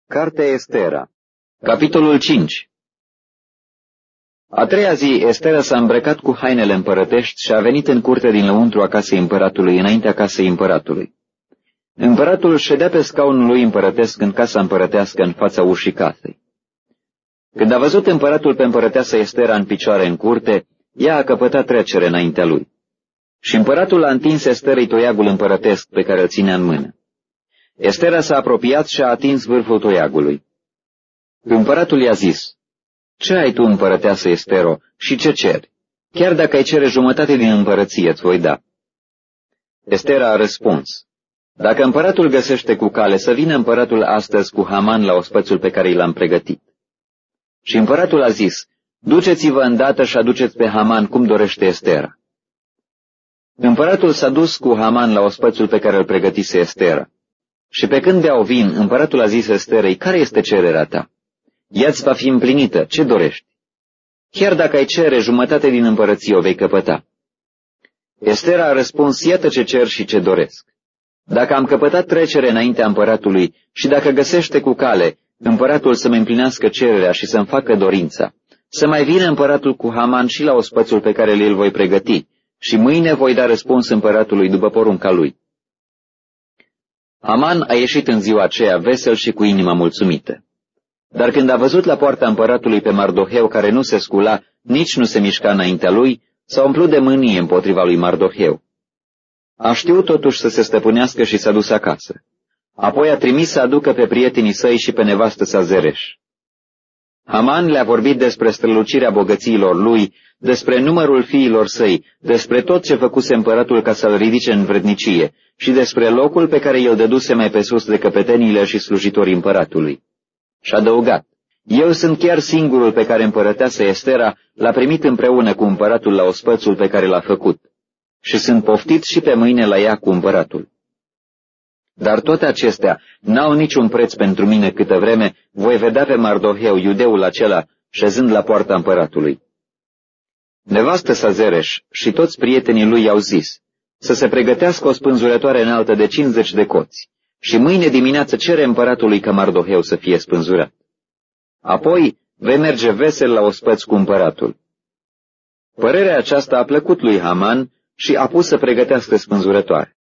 Cartea Estera, capitolul 5. A treia zi, Estera s-a îmbrăcat cu hainele împărătești și a venit în curte din lăuntru a casei împăratului, înaintea casei împăratului. Împăratul ședea pe scaunul lui împărătesc în casa împărătească în fața ușii casei. Când a văzut împăratul pe împărăteasă Estera în picioare în curte, ea a căpătat trecere înaintea lui. Și împăratul a întins Esterei toiagul împărătesc pe care îl ținea în mână. Estera s-a apropiat și a atins vârful toiagului. Împăratul i-a zis: „Ce ai tu, împărăteasă Estero, și ce ceri? Chiar dacă ai cere jumătate din împărăție, îți voi da.” Estera a răspuns: „Dacă împăratul găsește cu cale, să vină împăratul astăzi cu Haman la ospățul pe care i l-am pregătit.” Și împăratul a zis: „Duceți-vă îndată și aduceți pe Haman cum dorește Estera.” Împăratul s-a dus cu Haman la ospățul pe care îl pregătise Estera. Și pe când beau vin, împăratul a zis Esterei: „Care este cererea ta? Ea-ți va fi împlinită, ce dorești? Chiar dacă ai cere jumătate din împărăție, o vei căpăta.” Estera a răspuns: „Iată ce cer și ce doresc. Dacă am căpătat trecere înaintea împăratului și dacă găsește cu cale împăratul să-mi împlinească cererea și să-mi facă dorința, să mai vină împăratul cu Haman și la ospățul pe care îl voi pregăti, și mâine voi da răspuns împăratului după porunca lui.” Haman a ieșit în ziua aceea vesel și cu inima mulțumită. Dar când a văzut la poarta împăratului pe Mardoheu, care nu se scula, nici nu se mișca înaintea lui, s-a umplut de mânie împotriva lui Mardoheu. A știut totuși să se stăpânească și s-a dus acasă. Apoi a trimis să aducă pe prietenii săi și pe nevastă sa Zereș. Haman le-a vorbit despre strălucirea bogățiilor lui, despre numărul fiilor săi, despre tot ce făcuse împăratul ca să-l ridice în vrednicie și despre locul pe care i-l dăduse mai pe sus de căpeteniile și slujitorii împăratului. Și-a adăugat: „Eu sunt chiar singurul pe care împărăteasa Estera l-a primit împreună cu împăratul la ospățul pe care l-a făcut și sunt poftit și pe mâine la ea cu împăratul. Dar toate acestea n-au niciun preț pentru mine câtă vreme voi vedea pe Mardoheu, iudeul acela, șezând la poarta împăratului.” Nevastă sa Zereș și toți prietenii lui i-au zis să se pregătească o spânzurătoare înaltă de 50 de coți și mâine dimineață cere împăratului ca Mardoheu să fie spânzurat. Apoi vei merge vesel la ospăț cu împăratul. Părerea aceasta a plăcut lui Haman și a pus să pregătească spânzurătoare.